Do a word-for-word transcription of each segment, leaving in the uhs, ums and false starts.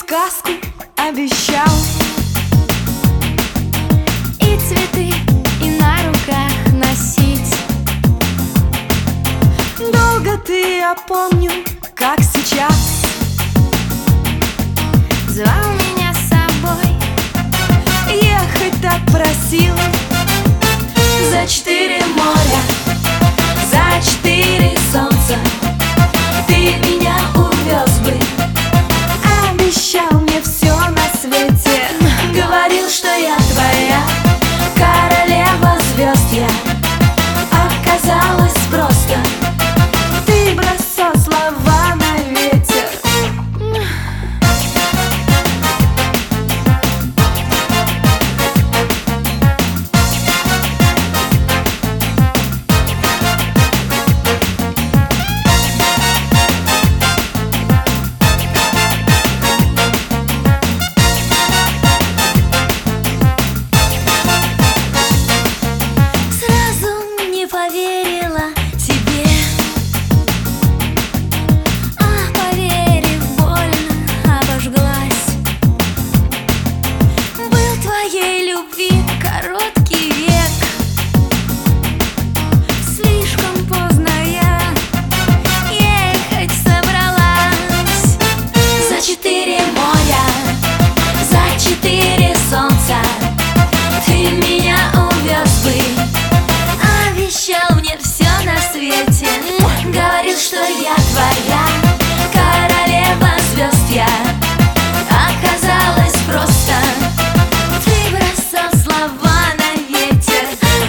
сказку обещал, и цветы, и на руках носить. Долго ты, я помню, как сейчас, звал меня с собой, ехать так просил. За четыре моря, за четыре солнца ты меня увез бы. Обещал мне все на свете, говорил, что я твоя королева звезд. Я оказалась просто, ты бросал слова на ветер. Поверила тебе, а поверив, больно обожглась. Был твоей любви короткий век, слишком поздно я ехать собралась. За четыре моря, за четыре солнца ты меня увез бы. Обещал мне все на свете, говорил, что я твоя королева звезд. Я оказалась просто, ты бросал слова на ветер.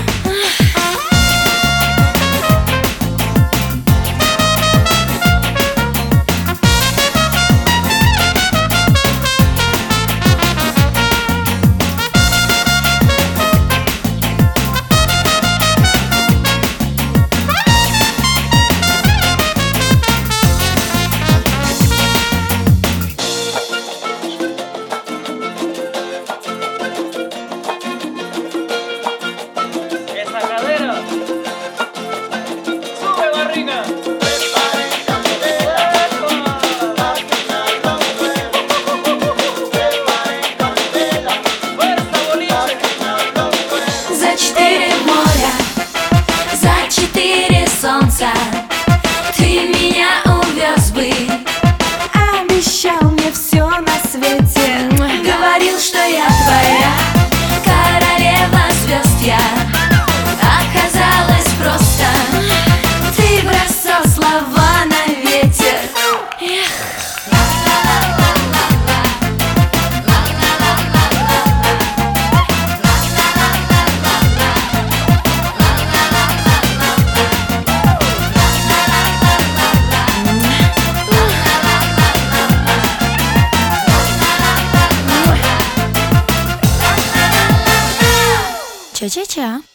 За четыре моря, за четыре солнца ты меня увез бы. Обещал мне все на свете, говорил, что я твоя королева звезд. Я оказалась просто, ты бросал слова на ветер. Ча-ча-ча.